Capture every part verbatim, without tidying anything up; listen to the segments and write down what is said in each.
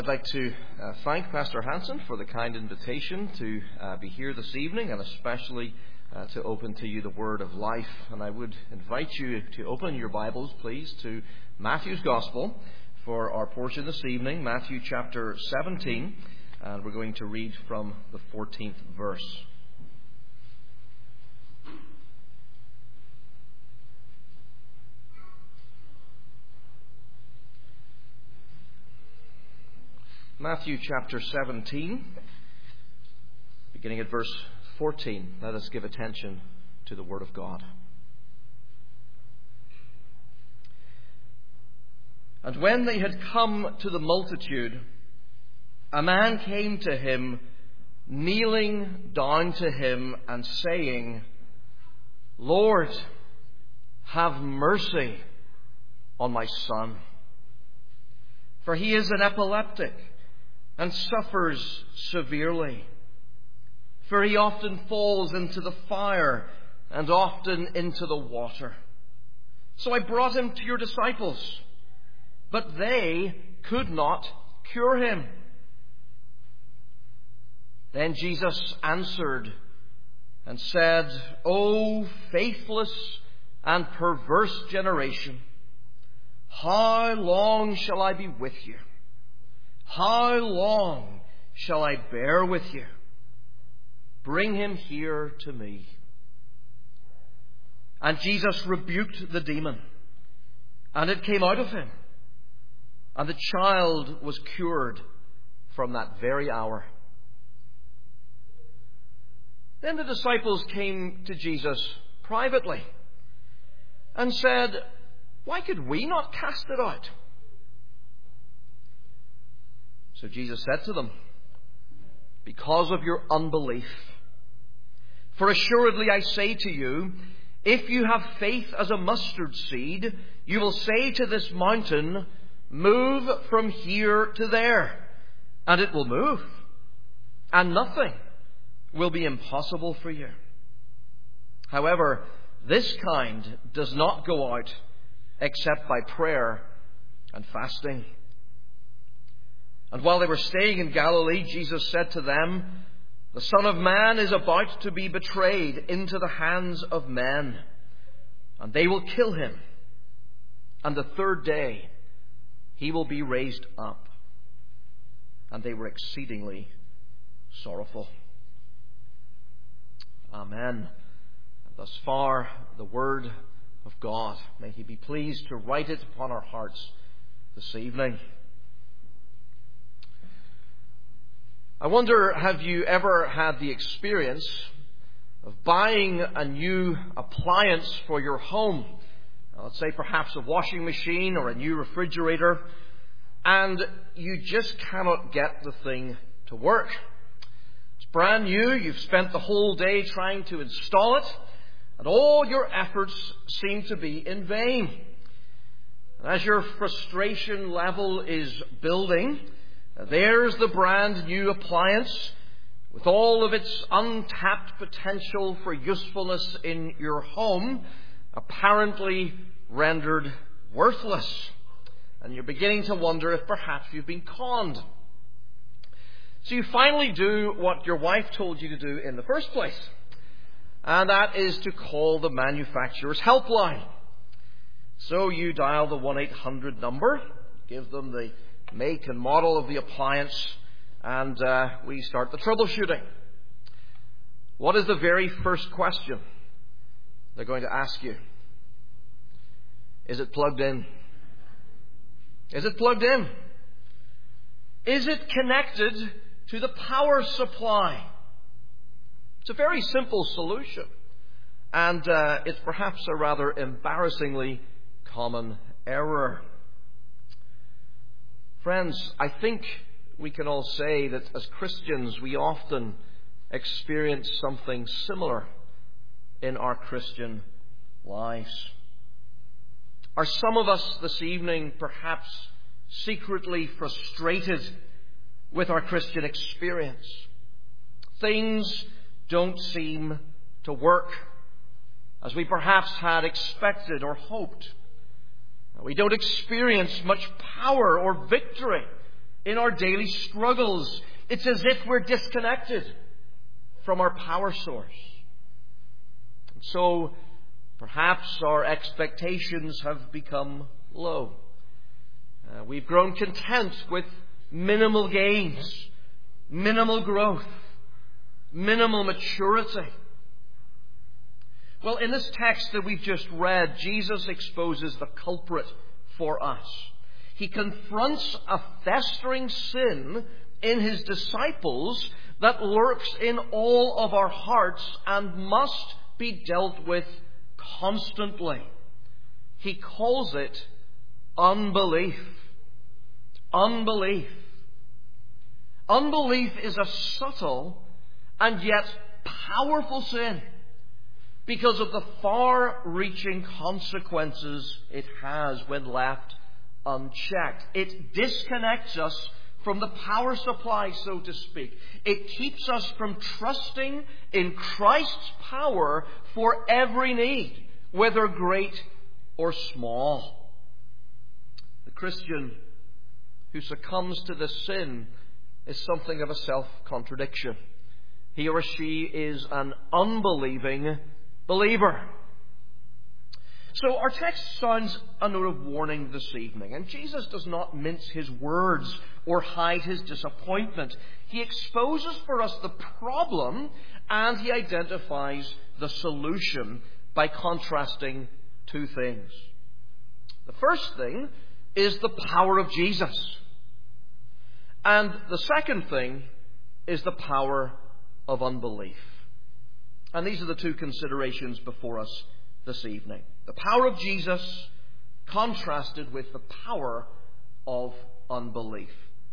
I'd like to uh, thank Pastor Hansen for the kind invitation to uh, be here this evening, and especially uh, to open to you the Word of Life. And I would invite you to open your Bibles, please, to Matthew's Gospel for our portion this evening, Matthew chapter seventeen, and we're going to read from the fourteenth verse. Matthew chapter seventeen, beginning at verse fourteen. Let us give attention to the Word of God. And when they had come to the multitude, a man came to him, kneeling down to him and saying, "Lord, have mercy on my son, for he is an epileptic and suffers severely. For he often falls into the fire and often into the water. So I brought him to your disciples, but they could not cure him." Then Jesus answered and said, "O faithless and perverse generation, how long shall I be with you? How long shall I bear with you? Bring him here to me." And Jesus rebuked the demon, and it came out of him, and the child was cured from that very hour. Then the disciples came to Jesus privately and said, "Why could we not cast it out?" So Jesus said to them, "Because of your unbelief. For assuredly I say to you, if you have faith as a mustard seed, you will say to this mountain, 'Move from here to there,' and it will move, and nothing will be impossible for you. However, this kind does not go out except by prayer and fasting." And while they were staying in Galilee, Jesus said to them, "The Son of Man is about to be betrayed into the hands of men, and they will kill him. And the third day he will be raised up." And they were exceedingly sorrowful. Amen. And thus far, the Word of God. May He be pleased to write it upon our hearts this evening. I wonder, have you ever had the experience of buying a new appliance for your home? Now, let's say perhaps a washing machine or a new refrigerator, and you just cannot get the thing to work. It's brand new, you've spent the whole day trying to install it, and all your efforts seem to be in vain. And as your frustration level is building, there's the brand new appliance with all of its untapped potential for usefulness in your home, apparently rendered worthless. And you're beginning to wonder if perhaps you've been conned. So you finally do what your wife told you to do in the first place, and that is to call the manufacturer's helpline. So you dial the one eight hundred number, give them the make and model of the appliance, and uh, we start the troubleshooting. What is the very first question they're going to ask you? Is it plugged in? Is it plugged in? Is it connected to the power supply? It's a very simple solution, and uh, it's perhaps a rather embarrassingly common error. Friends, I think we can all say that as Christians we often experience something similar in our Christian lives. Are some of us this evening perhaps secretly frustrated with our Christian experience? Things don't seem to work as we perhaps had expected or hoped. We don't experience much power or victory in our daily struggles. It's as if we're disconnected from our power source. And so perhaps our expectations have become low. Uh, we've grown content with minimal gains, minimal growth, minimal maturity. Well, in this text that we've just read, Jesus exposes the culprit for us. He confronts a festering sin in his disciples that lurks in all of our hearts and must be dealt with constantly. He calls it unbelief. Unbelief. Unbelief is a subtle and yet powerful sin because of the far-reaching consequences it has when left unchecked. It disconnects us from the power supply, so to speak. It keeps us from trusting in Christ's power for every need, whether great or small. The Christian who succumbs to this sin is something of a self-contradiction. He or she is an unbelieving believer. So our text sounds a note of warning this evening, and Jesus does not mince his words or hide his disappointment. He exposes for us the problem and he identifies the solution by contrasting two things. The first thing is the power of Jesus, and the second thing is the power of unbelief. And these are the two considerations before us this evening. The power of Jesus contrasted with the power of unbelief.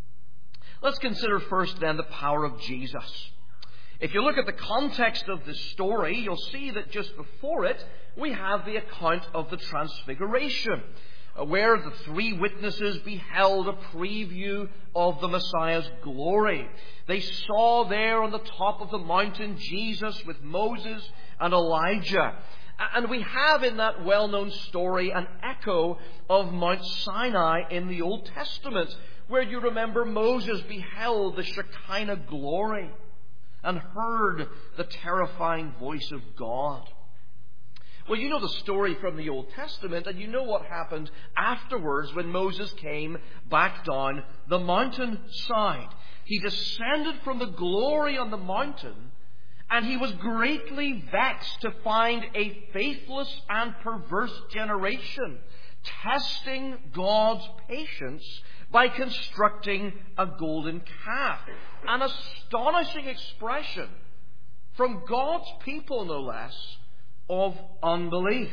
Let's consider first then the power of Jesus. If you look at the context of this story, you'll see that just before it, we have the account of the Transfiguration, where the three witnesses beheld a preview of the Messiah's glory. They saw there on the top of the mountain Jesus with Moses and Elijah. And we have in that well-known story an echo of Mount Sinai in the Old Testament, where you remember Moses beheld the Shekinah glory and heard the terrifying voice of God. Well, you know the story from the Old Testament, and you know what happened afterwards when Moses came back down the mountainside. He descended from the glory on the mountain, and he was greatly vexed to find a faithless and perverse generation testing God's patience by constructing a golden calf. An astonishing expression from God's people, no less, of unbelief.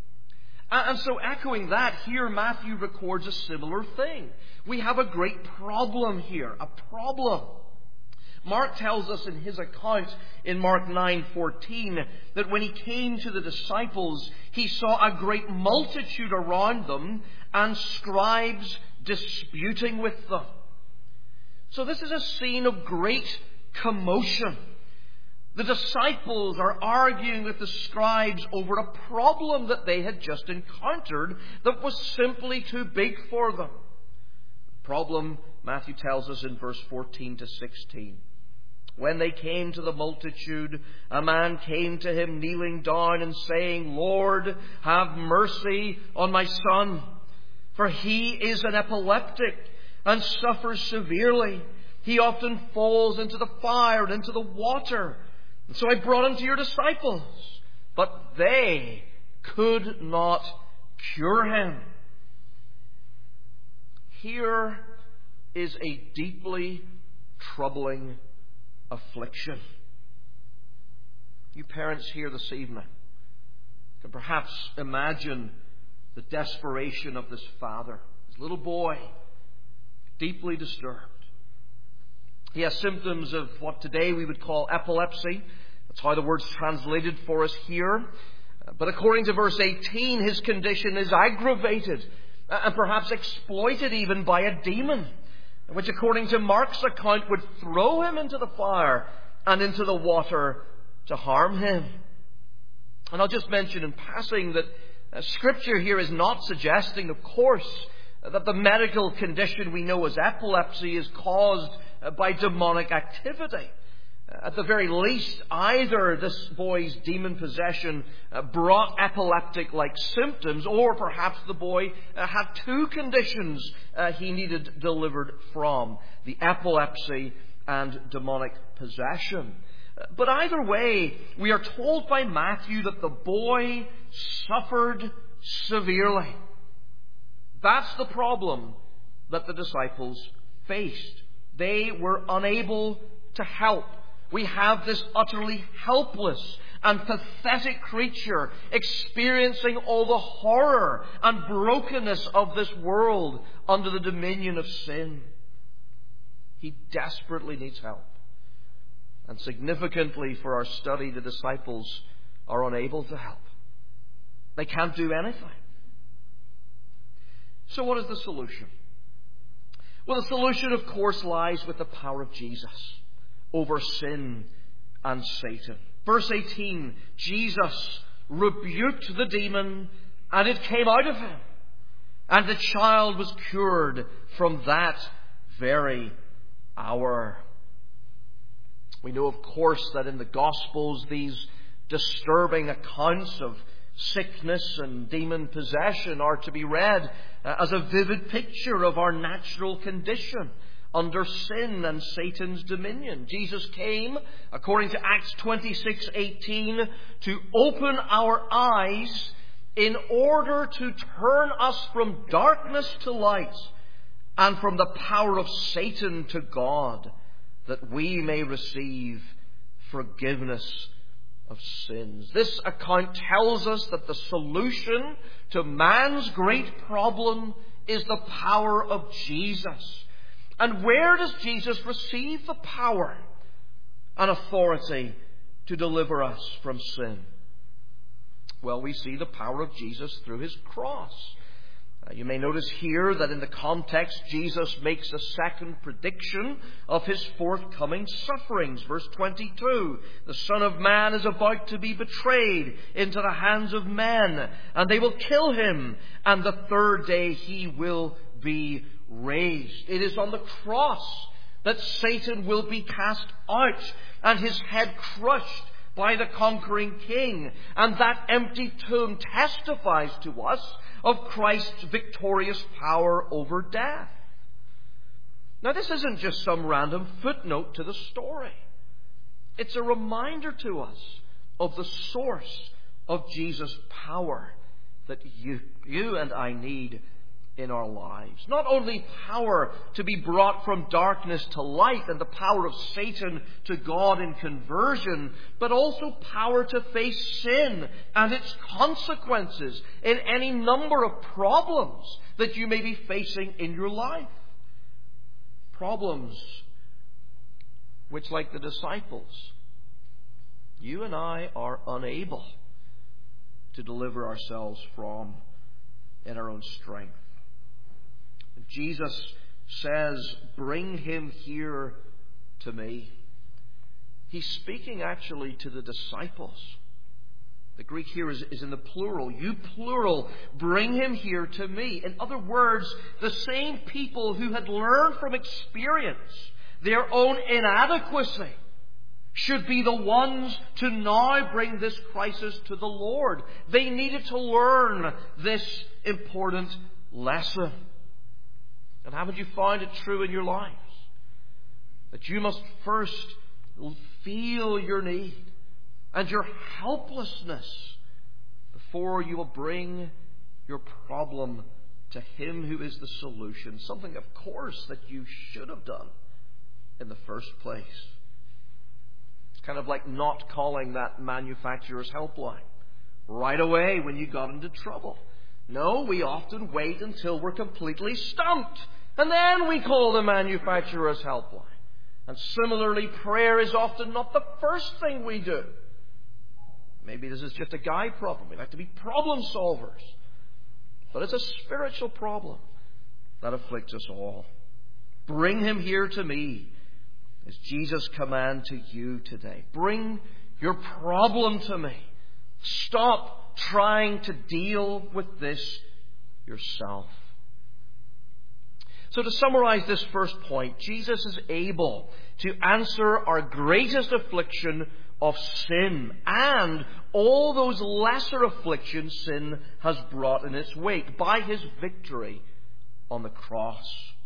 And so echoing that, here Matthew records a similar thing. We have a great problem here, a problem. Mark tells us in his account in Mark nine fourteen that when he came to the disciples, he saw a great multitude around them and scribes disputing with them. So this is a scene of great commotion. The disciples are arguing with the scribes over a problem that they had just encountered that was simply too big for them. The problem, Matthew tells us in verse fourteen to sixteen. When they came to the multitude, a man came to him kneeling down and saying, "Lord, have mercy on my son, for he is an epileptic and suffers severely. He often falls into the fire and into the water. And so I brought him to your disciples, but they could not cure him." Here is a deeply troubling affliction. You parents here this evening can perhaps imagine the desperation of this father, his little boy, deeply disturbed. He has symptoms of what today we would call epilepsy. That's how the word's translated for us here. But according to verse eighteen, his condition is aggravated and perhaps exploited even by a demon, which according to Mark's account would throw him into the fire and into the water to harm him. And I'll just mention in passing that uh, Scripture here is not suggesting, of course, that the medical condition we know as epilepsy is caused by demonic activity. At the very least, either this boy's demon possession brought epileptic-like symptoms, or perhaps the boy had two conditions he needed delivered from: the epilepsy and demonic possession. But either way, we are told by Matthew that the boy suffered severely. That's the problem that the disciples faced. They were unable to help. We have this utterly helpless and pathetic creature experiencing all the horror and brokenness of this world under the dominion of sin. He desperately needs help. And significantly for our study, the disciples are unable to help. They can't do anything. So what is the solution? Well, the solution, of course, lies with the power of Jesus over sin and Satan. Verse eighteen, Jesus rebuked the demon, and it came out of him. And the child was cured from that very hour. We know, of course, that in the Gospels these disturbing accounts of sickness and demon possession are to be read as a vivid picture of our natural condition under sin and Satan's dominion. Jesus came, according to Acts twenty-six eighteen, to open our eyes in order to turn us from darkness to light and from the power of Satan to God, that we may receive forgiveness of sins. This account tells us that the solution to man's great problem is the power of Jesus. And where does Jesus receive the power and authority to deliver us from sin? Well, we see the power of Jesus through his cross. Uh, you may notice here that in the context, Jesus makes a second prediction of his forthcoming sufferings. Verse twenty-two, the Son of Man is about to be betrayed into the hands of men, and they will kill him, and the third day he will be raised. It is on the cross that Satan will be cast out and his head crushed by the conquering king. And that empty tomb testifies to us of Christ's victorious power over death. Now, this isn't just some random footnote to the story. It's a reminder to us of the source of Jesus' power that you, you and I need in our lives. Not only power to be brought from darkness to light and the power of Satan to God in conversion, but also power to face sin and its consequences in any number of problems that you may be facing in your life. Problems which, like the disciples, you and I are unable to deliver ourselves from in our own strength. Jesus says, "Bring him here to me." He's speaking actually to the disciples. The Greek here is, is in the plural. You plural, bring him here to me. In other words, the same people who had learned from experience their own inadequacy should be the ones to now bring this crisis to the Lord. They needed to learn this important lesson. And haven't you found it true in your lives? That you must first feel your need and your helplessness before you will bring your problem to him who is the solution. Something, of course, that you should have done in the first place. It's kind of like not calling that manufacturer's helpline right away when you got into trouble. No, we often wait until we're completely stumped, and then we call the manufacturer's helpline. And similarly, prayer is often not the first thing we do. Maybe this is just a guy problem. We like to be problem solvers. But it's a spiritual problem that afflicts us all. Bring him here to me is Jesus' command to you today. Bring your problem to me. Stop trying to deal with this yourself. So to summarize this first point, Jesus is able to answer our greatest affliction of sin and all those lesser afflictions sin has brought in its wake by his victory on the cross.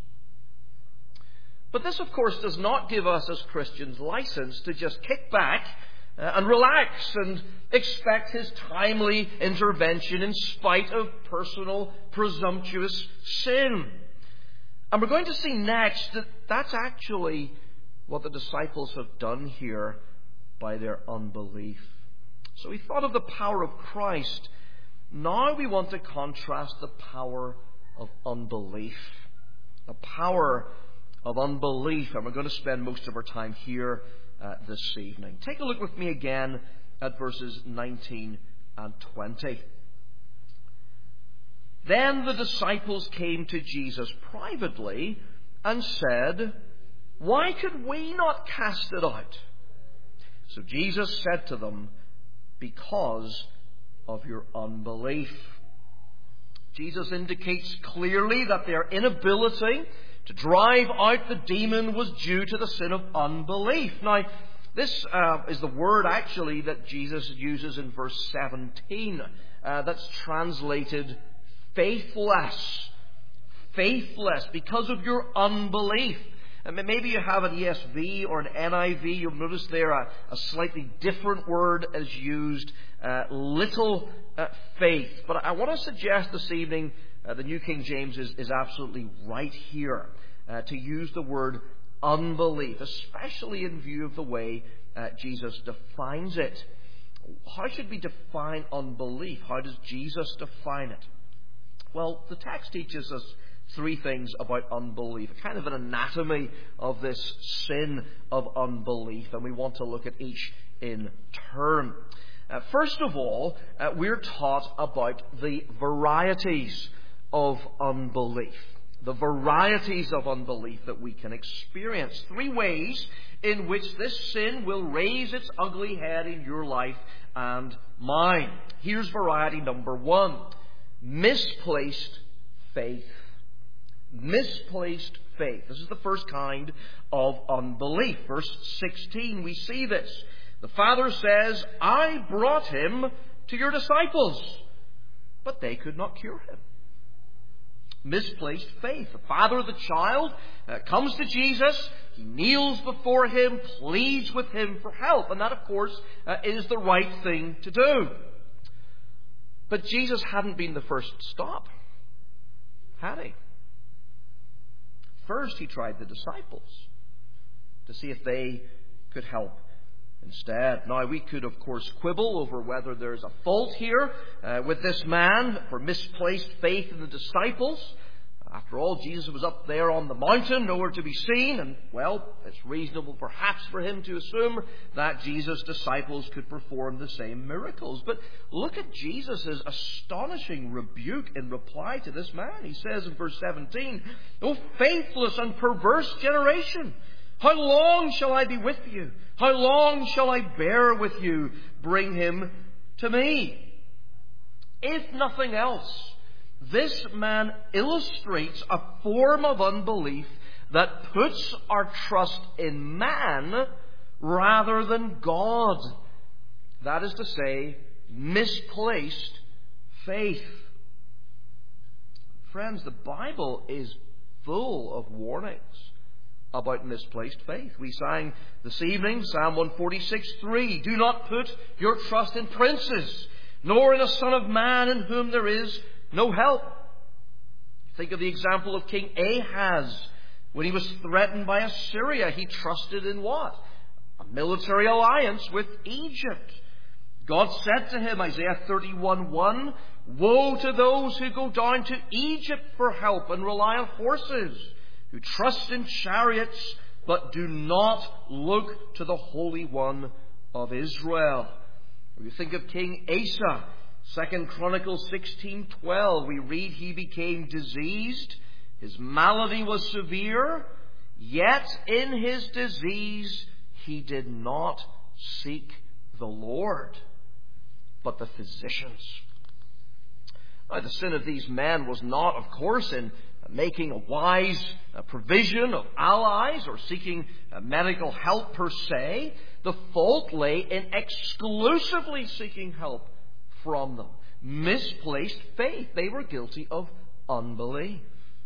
But this, of course, does not give us as Christians license to just kick back uh, and relax and expect his timely intervention in spite of personal presumptuous sin. And we're going to see next that that's actually what the disciples have done here by their unbelief. So we thought of the power of Christ. Now we want to contrast the power of unbelief. The power of unbelief. And we're going to spend most of our time here uh, this evening. Take a look with me again at verses nineteen and twenty. Then the disciples came to Jesus privately and said, "Why could we not cast it out?" So Jesus said to them, "Because of your unbelief." Jesus indicates clearly that their inability to drive out the demon was due to the sin of unbelief. Now, this uh, is the word actually that Jesus uses in verse seventeen. Uh, that's translated faithless. Faithless because of your unbelief. And maybe you have an E S V or an N I V. You'll notice there a, a slightly different word is used. Uh, little uh, faith. But I want to suggest this evening uh, the New King James is, is absolutely right here uh, to use the word unbelief, especially in view of the way uh, Jesus defines it. How should we define unbelief? How does Jesus define it? Well, the text teaches us three things about unbelief, a kind of an anatomy of this sin of unbelief, and we want to look at each in turn. Uh, first of all, uh, we're taught about the varieties of unbelief. The varieties of unbelief that we can experience. Three ways in which this sin will raise its ugly head in your life and mine. Here's variety number one. Misplaced faith. Misplaced faith. This is the first kind of unbelief. Verse sixteen, we see this. The Father says, "I brought him to your disciples, but they could not cure him." Misplaced faith. The father of the child uh, comes to Jesus. He kneels before him, pleads with him for help. And that, of course, uh, is the right thing to do. But Jesus hadn't been the first stop, had he? First, he tried the disciples to see if they could help instead. Now, we could, of course, quibble over whether there's a fault here uh, with this man for misplaced faith in the disciples. After all, Jesus was up there on the mountain, nowhere to be seen, and, well, it's reasonable perhaps for him to assume that Jesus' disciples could perform the same miracles. But look at Jesus' astonishing rebuke in reply to this man. He says in verse seventeen, "O faithless and perverse generation, how long shall I be with you? How long shall I bear with you? Bring him to me." If nothing else, this man illustrates a form of unbelief that puts our trust in man rather than God. That is to say, misplaced faith. Friends, the Bible is full of warnings about misplaced faith. We sang this evening, Psalm one forty-six, three, "Do not put your trust in princes, nor in a son of man in whom there is no help." Think of the example of King Ahaz. When he was threatened by Assyria, he trusted in what? A military alliance with Egypt. God said to him, Isaiah thirty-one one, "Woe to those who go down to Egypt for help and rely on horses, who trust in chariots, but do not look to the Holy One of Israel." Or you think of King Asa. Second Chronicles sixteen twelve, we read, "He became diseased, his malady was severe, yet in his disease he did not seek the Lord, but the physicians." Now, the sin of these men was not, of course, in making a wise provision of allies or seeking medical help per se. The fault lay in exclusively seeking help from them. Misplaced faith. They were guilty of unbelief.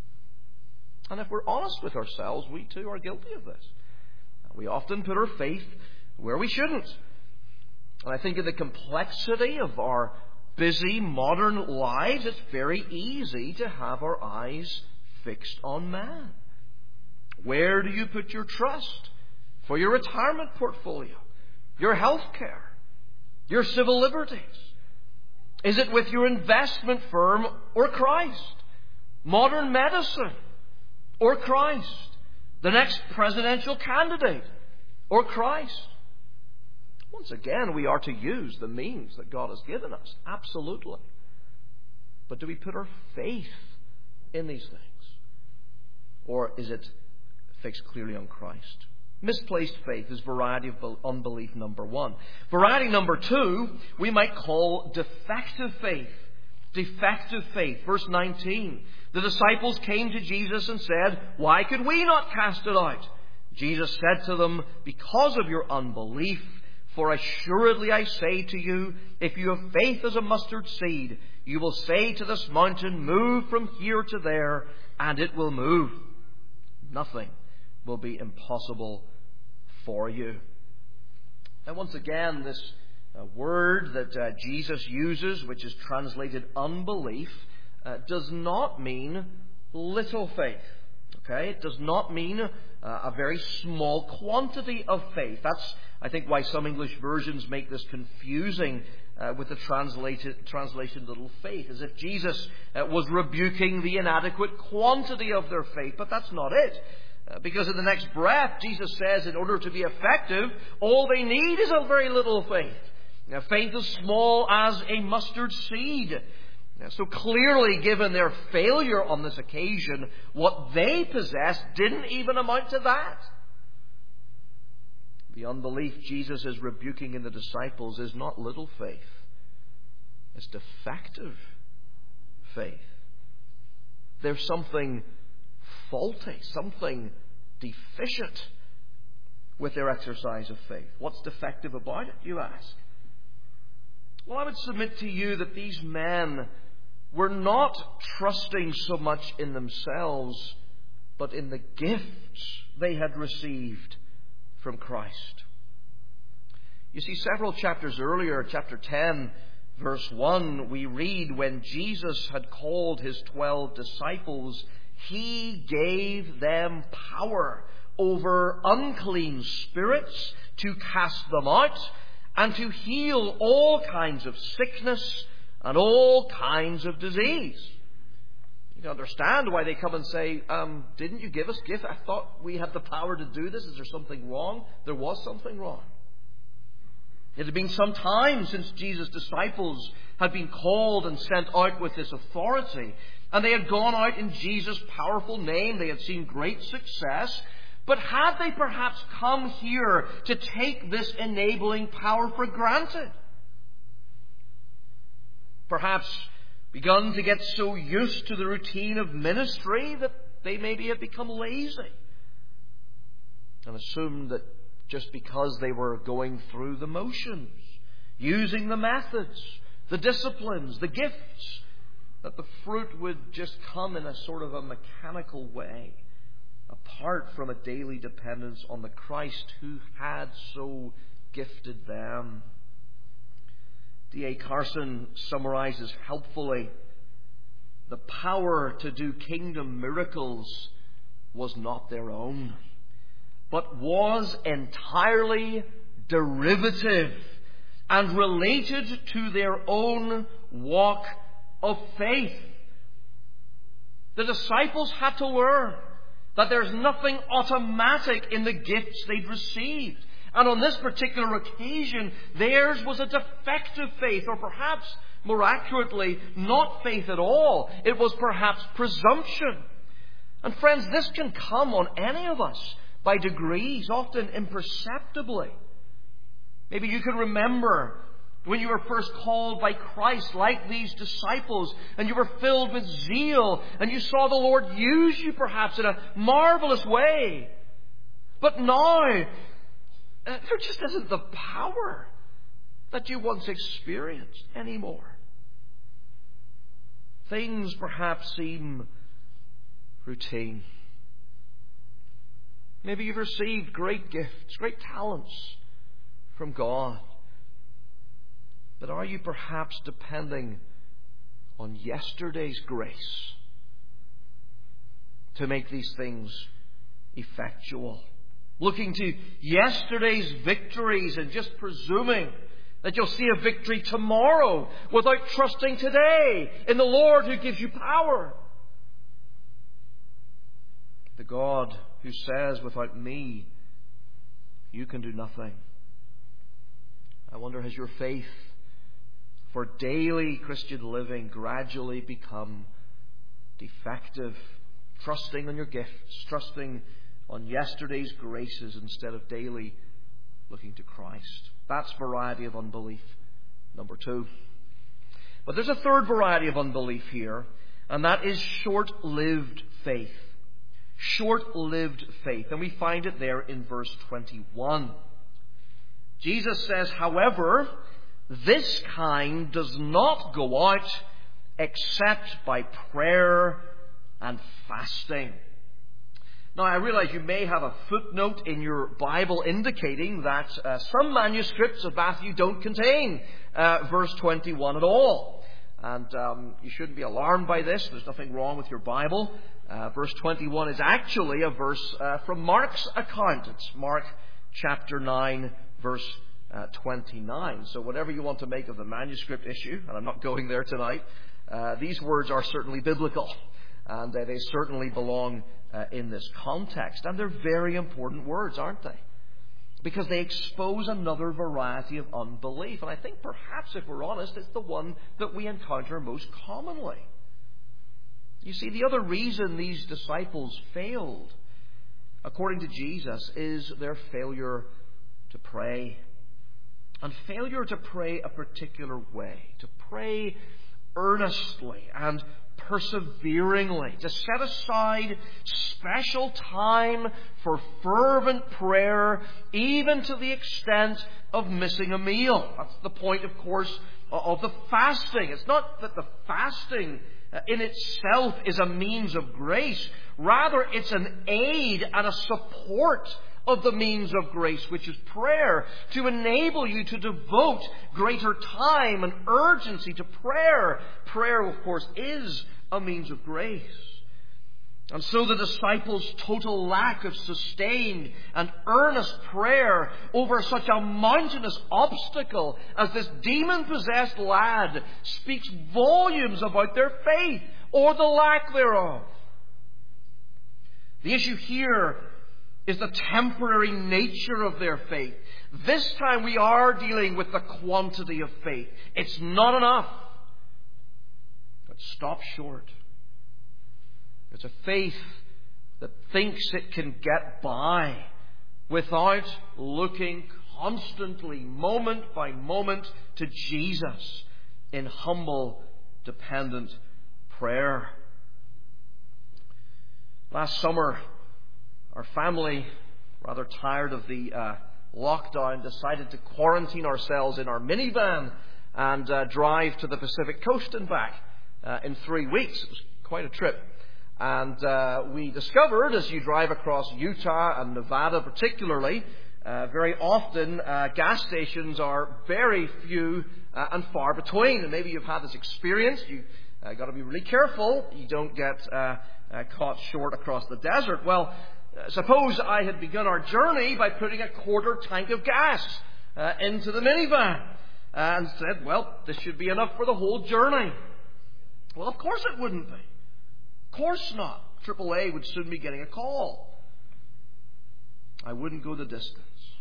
And if we're honest with ourselves, we too are guilty of this. We often put our faith where we shouldn't. And I think in the complexity of our busy modern lives, it's very easy to have our eyes fixed on man. Where do you put your trust for your retirement portfolio, your health care, your civil liberties? Is it with your investment firm or Christ? Modern medicine or Christ? The next presidential candidate or Christ? Once again, we are to use the means that God has given us. Absolutely. But do we put our faith in these things? Or is it fixed clearly on Christ? Misplaced faith is variety of unbelief number one. Variety number two, we might call defective faith. Defective faith. Verse nineteen. The disciples came to Jesus and said, "Why could we not cast it out?" Jesus said to them, "Because of your unbelief. For assuredly I say to you, if you have faith as a mustard seed, you will say to this mountain, 'Move from here to there,' and it will move. Nothing will be impossible for you." And once again, this uh, word that uh, Jesus uses, which is translated unbelief, uh, does not mean little faith. Okay? It does not mean uh, a very small quantity of faith. That's, I think, why some English versions make this confusing uh, with the translated, translation little faith, as if Jesus uh, was rebuking the inadequate quantity of their faith. But that's not it. Uh, because in the next breath, Jesus says in order to be effective, all they need is a very little faith. Now, faith as small as a mustard seed. Now, so clearly, given their failure on this occasion, what they possessed didn't even amount to that. The unbelief Jesus is rebuking in the disciples is not little faith. It's defective faith. There's something faulty, something deficient with their exercise of faith. What's defective about it, you ask? Well, I would submit to you that these men were not trusting so much in themselves, but in the gifts they had received from Christ. You see, several chapters earlier, chapter ten, verse one, we read, when Jesus had called his twelve disciples, he gave them power over unclean spirits to cast them out and to heal all kinds of sickness and all kinds of disease. You can understand why they come and say, um, didn't you give us gifts? I thought we had the power to do this. Is there something wrong? There was something wrong. It had been some time since Jesus' disciples had been called and sent out with this authority. And they had gone out in Jesus' powerful name. They had seen great success. But had they perhaps come here to take this enabling power for granted? Perhaps begun to get so used to the routine of ministry that they maybe have become lazy and assumed that just because they were going through the motions, using the methods, the disciplines, the gifts, that the fruit would just come in a sort of a mechanical way, apart from a daily dependence on the Christ who had so gifted them. D A Carson summarizes helpfully, the power to do kingdom miracles was not their own, but was entirely derivative and related to their own walk of faith. The disciples had to learn that there's nothing automatic in the gifts they'd received. And on this particular occasion, theirs was a defective faith, or perhaps, more accurately, not faith at all. It was perhaps presumption. And friends, this can come on any of us by degrees, often imperceptibly. Maybe you can remember When you were first called by Christ, like these disciples, and you were filled with zeal, and you saw the Lord use you perhaps in a marvelous way. But now, there just isn't the power that you once experienced anymore. Things perhaps seem routine. Maybe you've received great gifts, great talents from God. But are you perhaps depending on yesterday's grace to make these things effectual? Looking to yesterday's victories and just presuming that you'll see a victory tomorrow without trusting today in the Lord who gives you power. The God who says, without me, you can do nothing. I wonder, has your faith for daily Christian living gradually become defective, trusting on your gifts, trusting on yesterday's graces instead of daily looking to Christ? That's variety of unbelief, number two. But there's a third variety of unbelief here, and that is short-lived faith. Short-lived faith. And we find it there in verse twenty-one. Jesus says, however, this kind does not go out except by prayer and fasting. Now, I realize you may have a footnote in your Bible indicating that uh, some manuscripts of Matthew don't contain uh, verse twenty-one at all. And um, you shouldn't be alarmed by this. There's nothing wrong with your Bible. Uh, verse twenty-one is actually a verse uh, from Mark's account. It's Mark chapter nine, verse uh, twenty-nine. So whatever you want to make of the manuscript issue, and I'm not going there tonight, uh, these words are certainly biblical. And uh, they certainly belong uh, in this context. And they're very important words, aren't they? Because they expose another variety of unbelief. And I think perhaps, if we're honest, it's the one that we encounter most commonly. You see, the other reason these disciples failed, according to Jesus, is their failure to pray. And failure to pray a particular way. To pray earnestly and perseveringly, to set aside special time for fervent prayer, even to the extent of missing a meal. That's the point, of course, of the fasting. It's not that the fasting in itself is a means of grace. Rather, it's an aid and a support of the means of grace, which is prayer, to enable you to devote greater time and urgency to prayer. Prayer, of course, is a means of grace. And so the disciples' total lack of sustained and earnest prayer over such a mountainous obstacle as this demon-possessed lad speaks volumes about their faith, or the lack thereof. The issue here is the temporary nature of their faith. This time we are dealing with the quantity of faith. It's not enough. But stop short. It's a faith that thinks it can get by without looking constantly, moment by moment, to Jesus in humble, dependent prayer. Last summer, our family, rather tired of the uh, lockdown, decided to quarantine ourselves in our minivan and uh, drive to the Pacific coast and back uh, in three weeks. It was quite a trip. And uh, we discovered, as you drive across Utah and Nevada particularly, uh, very often uh, gas stations are very few uh, and far between. And maybe you've had this experience. You've uh, got to be really careful you don't get uh, uh, caught short across the desert. Well, suppose I had begun our journey by putting a quarter tank of gas uh, into the minivan and said, well, this should be enough for the whole journey. Well, of course it wouldn't be. Of course not. triple A would soon be getting a call. I wouldn't go the distance.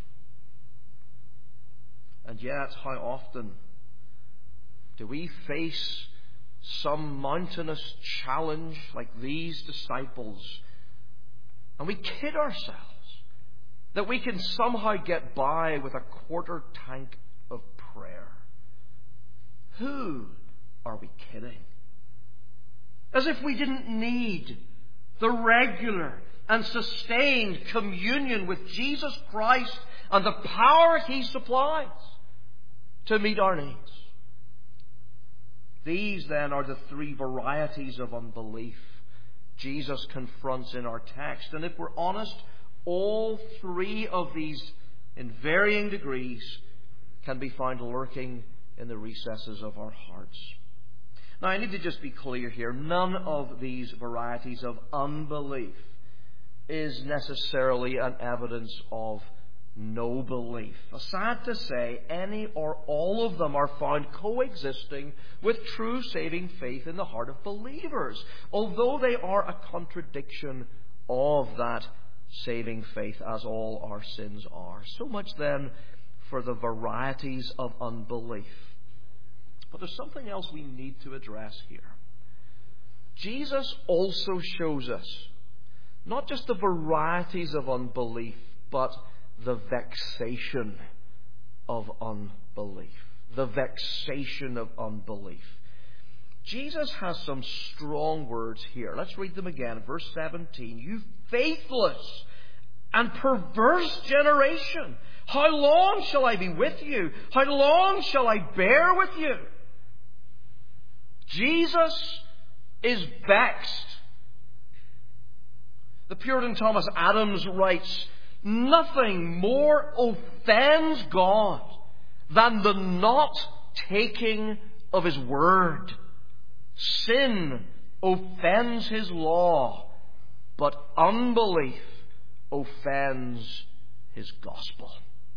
And yet, how often do we face some mountainous challenge like these disciples, and we kid ourselves that we can somehow get by with a quarter tank of prayer? Who are we kidding? As if we didn't need the regular and sustained communion with Jesus Christ and the power He supplies to meet our needs. These then are the three varieties of unbelief Jesus confronts in our text. And if we're honest, all three of these, in varying degrees, can be found lurking in the recesses of our hearts. Now, I need to just be clear here. None of these varieties of unbelief is necessarily an evidence of no belief. Sad to say, any or all of them are found coexisting with true saving faith in the heart of believers, although they are a contradiction of that saving faith, as all our sins are. So much then for the varieties of unbelief. But there's something else we need to address here. Jesus also shows us not just the varieties of unbelief, but the vexation of unbelief. The vexation of unbelief. Jesus has some strong words here. Let's read them again. Verse seventeen. You faithless and perverse generation, how long shall I be with you? How long shall I bear with you? Jesus is vexed. The Puritan Thomas Adams writes, nothing more offends God than the not taking of His word. Sin offends His law, but unbelief offends His gospel.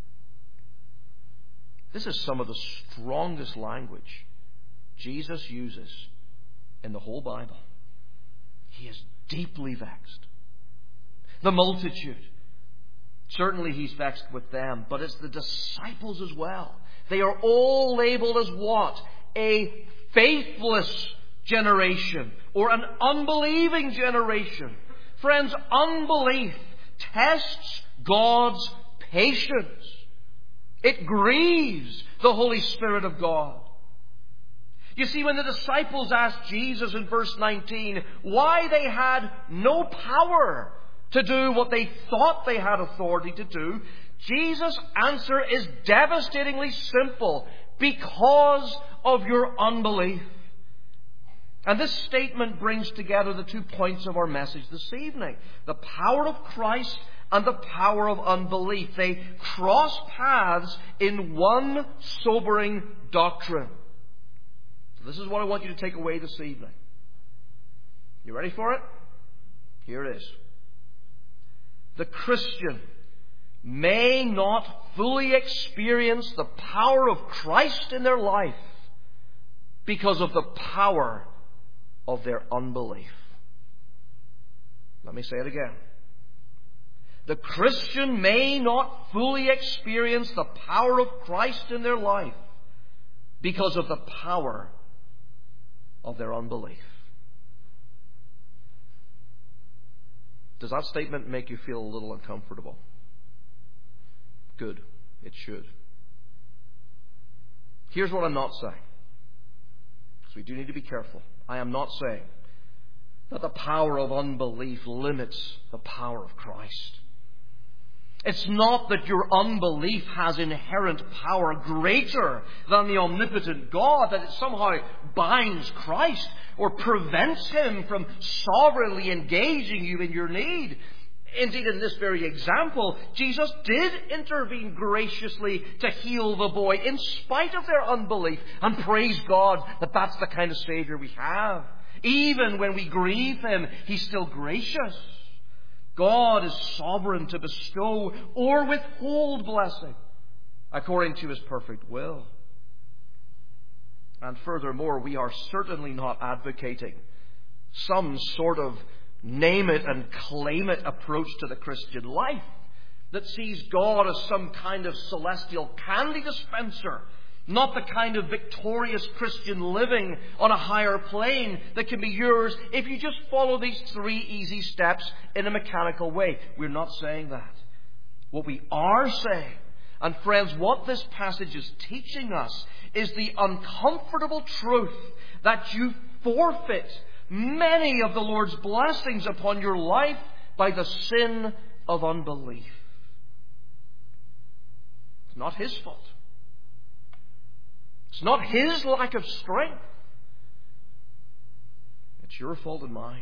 This is some of the strongest language Jesus uses in the whole Bible. He is deeply vexed. The multitude, certainly He's vexed with them, but it's the disciples as well. They are all labeled as what? A faithless generation, or an unbelieving generation. Friends, unbelief tests God's patience. It grieves the Holy Spirit of God. You see, when the disciples asked Jesus in verse nineteen why they had no power to do what they thought they had authority to do, Jesus' answer is devastatingly simple. Because of your unbelief. And this statement brings together the two points of our message this evening. The power of Christ and the power of unbelief. They cross paths in one sobering doctrine. So this is what I want you to take away this evening. You ready for it? Here it is. The Christian may not fully experience the power of Christ in their life because of the power of their unbelief. Let me say it again. The Christian may not fully experience the power of Christ in their life because of the power of their unbelief. Does that statement make you feel a little uncomfortable? Good. It should. Here's what I'm not saying. So we do need to be careful. I am not saying that the power of unbelief limits the power of Christ. It's not that your unbelief has inherent power greater than the omnipotent God, that it somehow binds Christ or prevents Him from sovereignly engaging you in your need. Indeed, in this very example, Jesus did intervene graciously to heal the boy in spite of their unbelief. And praise God that that's the kind of Savior we have. Even when we grieve Him, He's still gracious. God is sovereign to bestow or withhold blessing according to His perfect will. And furthermore, we are certainly not advocating some sort of name it and claim it approach to the Christian life that sees God as some kind of celestial candy dispenser, not the kind of victorious Christian living on a higher plane that can be yours if you just follow these three easy steps in a mechanical way. We're not saying that. What we are saying, And friends, what this passage is teaching us is the uncomfortable truth that you forfeit many of the Lord's blessings upon your life by the sin of unbelief. It's not His fault. It's not His lack of strength. It's your fault and mine.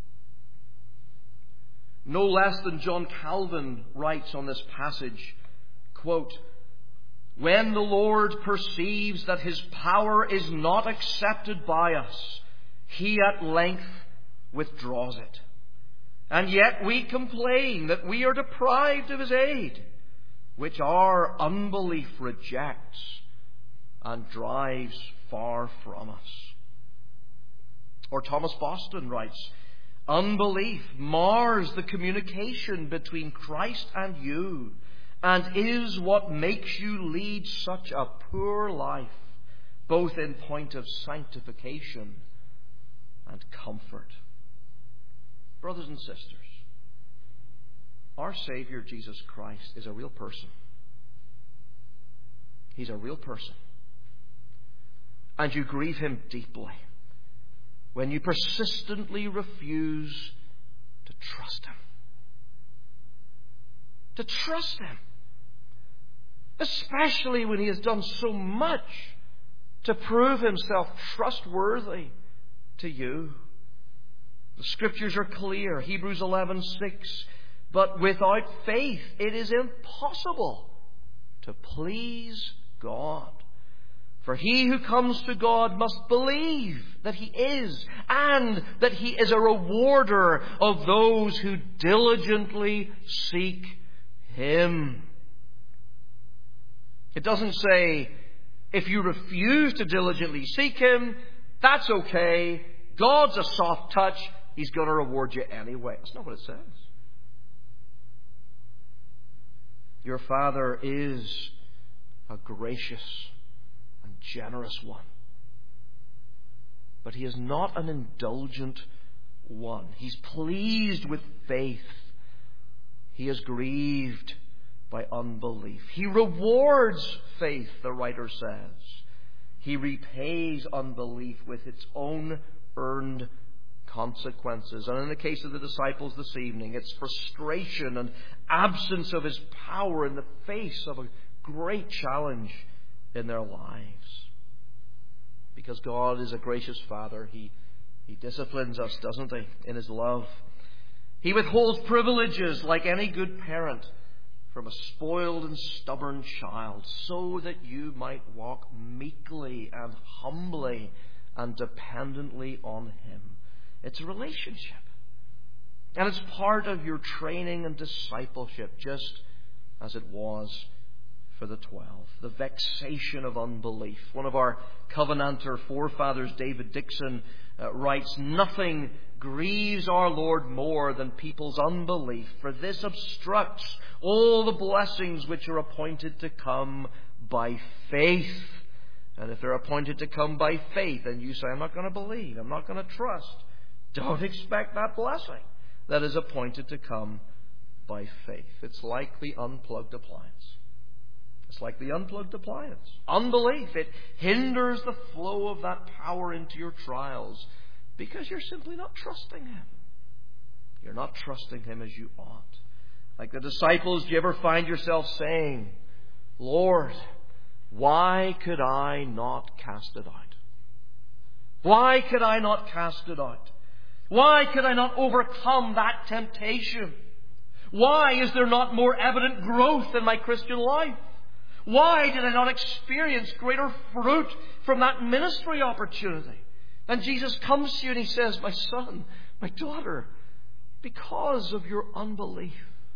No less than John Calvin writes on this passage, quote, "When the Lord perceives that His power is not accepted by us, He at length withdraws it. And yet we complain that we are deprived of His aid, which our unbelief rejects and drives far from us." Or Thomas Boston writes, "Unbelief mars the communication between Christ and you, and is what makes you lead such a poor life, both in point of sanctification and comfort." Brothers and sisters, our Savior Jesus Christ is a real person. He's a real person. And you grieve Him deeply when you persistently refuse to trust Him. To trust Him. Especially when He has done so much to prove Himself trustworthy to you. The Scriptures are clear. Hebrews eleven six. "But without faith it is impossible to please God. For he who comes to God must believe that He is, and that He is a rewarder of those who diligently seek Him." It doesn't say, if you refuse to diligently seek Him, that's okay. God's a soft touch. He's going to reward you anyway. That's not what it says. Your Father is a gracious and generous one. But He is not an indulgent one. He's pleased with faith. He is grieved by unbelief. He rewards faith, the writer says. He repays unbelief with its own earned consequences. And in the case of the disciples this evening, it's frustration and absence of His power in the face of a great challenge in their lives. Because God is a gracious Father, He, he disciplines us, doesn't He, in His love. He withholds privileges like any good parent from a spoiled and stubborn child, so that you might walk meekly and humbly and dependently on Him. It's a relationship. And it's part of your training and discipleship, just as it was for the twelve. The vexation of unbelief. One of our Covenanter forefathers, David Dixon, uh, writes, "Nothing grieves our Lord more than people's unbelief, for this obstructs all the blessings which are appointed to come by faith." And if they're appointed to come by faith, and you say, "I'm not going to believe, I'm not going to trust," don't expect that blessing that is appointed to come by faith. It's like the unplugged appliance. It's like the unplugged appliance. Unbelief, it hinders the flow of that power into your trials because you're simply not trusting Him. You're not trusting Him as you ought. Like the disciples, do you ever find yourself saying, "Lord, why could I not cast it out? Why could I not cast it out? Why could I not overcome that temptation? Why is there not more evident growth in my Christian life? Why did I not experience greater fruit from that ministry opportunity?" And Jesus comes to you and He says, "My son, my daughter, because of your unbelief."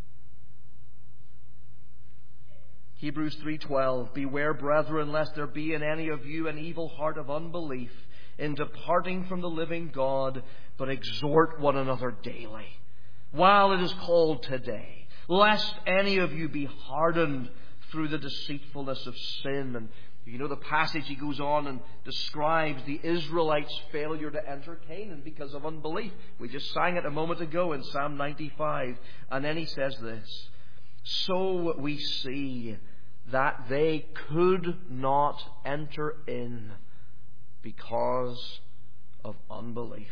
Hebrews three twelve, "Beware, brethren, lest there be in any of you an evil heart of unbelief in departing from the living God, but exhort one another daily, while it is called today, lest any of you be hardened through the deceitfulness of sin." And you know the passage, he goes on and describes the Israelites' failure to enter Canaan because of unbelief. We just sang it a moment ago in Psalm ninety-five. And then he says this, "So we see that they could not enter in because of unbelief.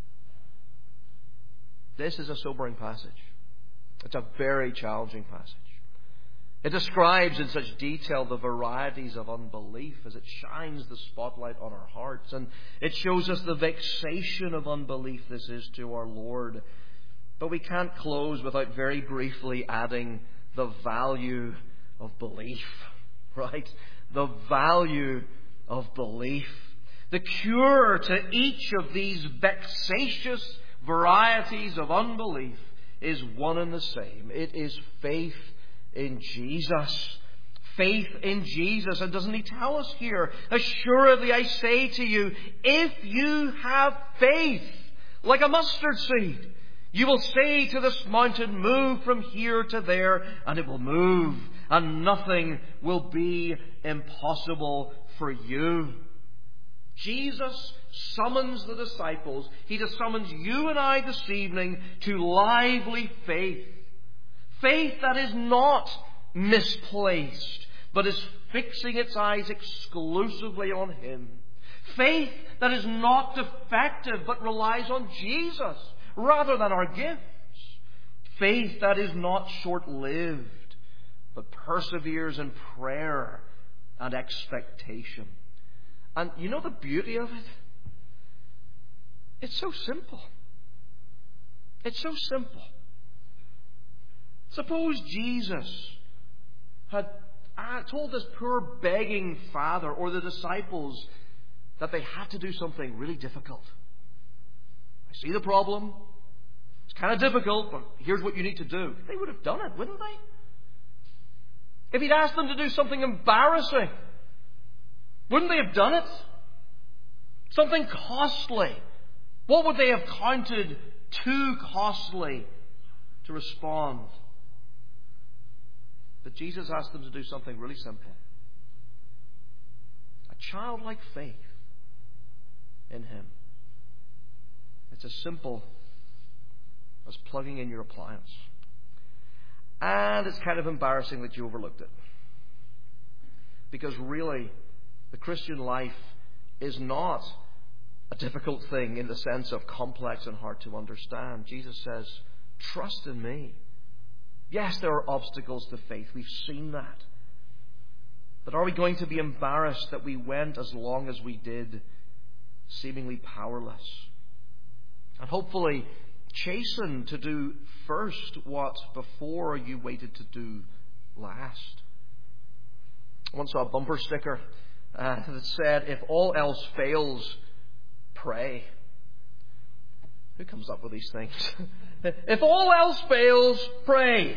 This is a sobering passage. It's a very challenging passage. It describes in such detail the varieties of unbelief as it shines the spotlight on our hearts. And it shows us the vexation of unbelief this is to our Lord. But we can't close without very briefly adding the value of belief. Right? The value of belief. The cure to each of these vexatious varieties of unbelief is one and the same. It is faith in Jesus. Faith in Jesus. And doesn't he tell us here? Assuredly I say to you, if you have faith like a mustard seed, you will say to this mountain, move from here to there, and it will move, and nothing will be impossible for you. Jesus summons the disciples. He just summons you and I this evening to lively faith. Faith that is not misplaced, but is fixing its eyes exclusively on Him. Faith that is not defective, but relies on Jesus rather than our gifts. Faith that is not short-lived, but perseveres in prayer and expectation. And you know the beauty of it? It's so simple. It's so simple. Suppose Jesus had told this poor begging father or the disciples that they had to do something really difficult. I see the problem. It's kind of difficult, but here's what you need to do. They would have done it, wouldn't they? If he'd asked them to do something embarrassing, wouldn't they have done it? Something costly. What would they have counted too costly to respond? But Jesus asked them to do something really simple. A childlike faith in Him. It's as simple as plugging in your appliance. And it's kind of embarrassing that you overlooked it. Because really, the Christian life is not a difficult thing in the sense of complex and hard to understand. Jesus says, trust in me. Yes, there are obstacles to faith. We've seen that. But are we going to be embarrassed that we went as long as we did, seemingly powerless? And hopefully chastened to do first what before you waited to do last. I once saw a bumper sticker uh, that said, if all else fails, pray. Who comes up with these things? If all else fails, pray.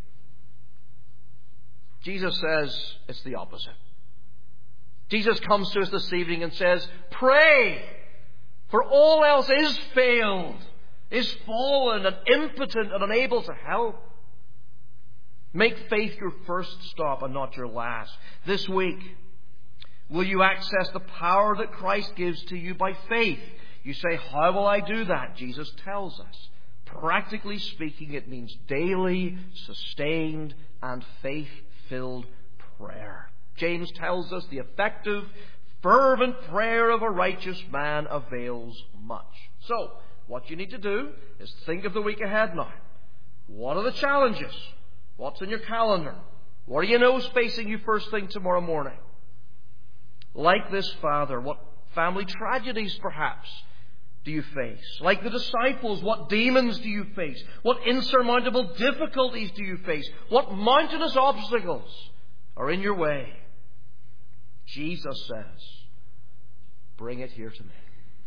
Jesus says it's the opposite. Jesus comes to us this evening and says, pray, for all else is failed, is fallen and impotent and unable to help. Make faith your first stop and not your last. This week, will you access the power that Christ gives to you by faith? You say, how will I do that? Jesus tells us. Practically speaking, it means daily, sustained, and faith-filled prayer. James tells us the effective, fervent prayer of a righteous man avails much. So, what you need to do is think of the week ahead now. What are the challenges? What's in your calendar? What do you know is facing you first thing tomorrow morning? Like this father, what family tragedies perhaps do you face? Like the disciples, what demons do you face? What insurmountable difficulties do you face? What mountainous obstacles are in your way? Jesus says, bring it here to me.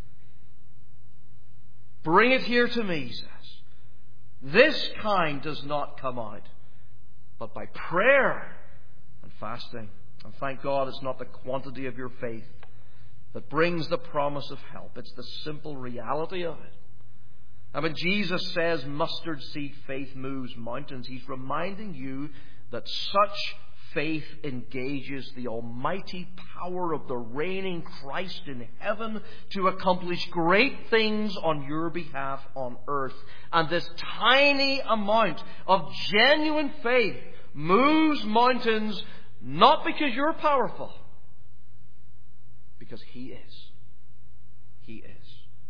Bring it here to me, he says. This kind does not come out, but by prayer and fasting. And thank God it's not the quantity of your faith that brings the promise of help. It's the simple reality of it. And when Jesus says mustard seed faith moves mountains, He's reminding you that such faith engages the almighty power of the reigning Christ in heaven to accomplish great things on your behalf on earth. And this tiny amount of genuine faith moves mountains Not because you're powerful, because He is. He is.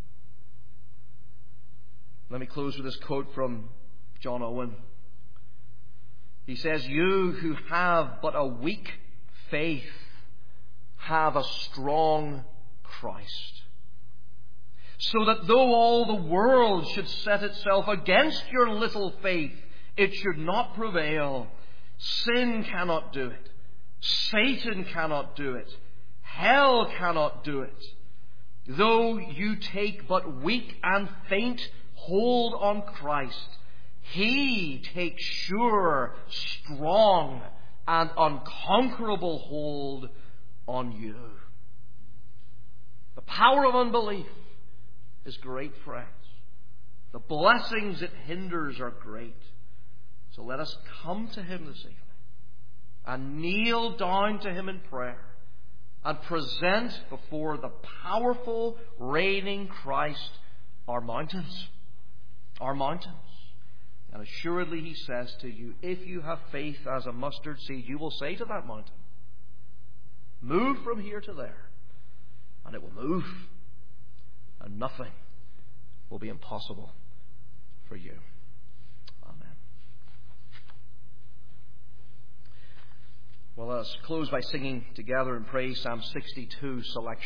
Let me close with this quote from John Owen. He says, "You who have but a weak faith have a strong Christ. So that though all the world should set itself against your little faith, it should not prevail. Sin cannot do it. Satan cannot do it. Hell cannot do it. Though you take but weak and faint hold on Christ, He takes sure, strong, and unconquerable hold on you." The power of unbelief is great, friends. The blessings it hinders are great. So let us come to Him this evening and kneel down to Him in prayer and present before the powerful, reigning Christ our mountains. Our mountains. And assuredly He says to you, if you have faith as a mustard seed, you will say to that mountain, "Move from here to there," and it will move. And nothing will be impossible for you. Amen. Well, let us close by singing together in praise Psalm sixty-two selection.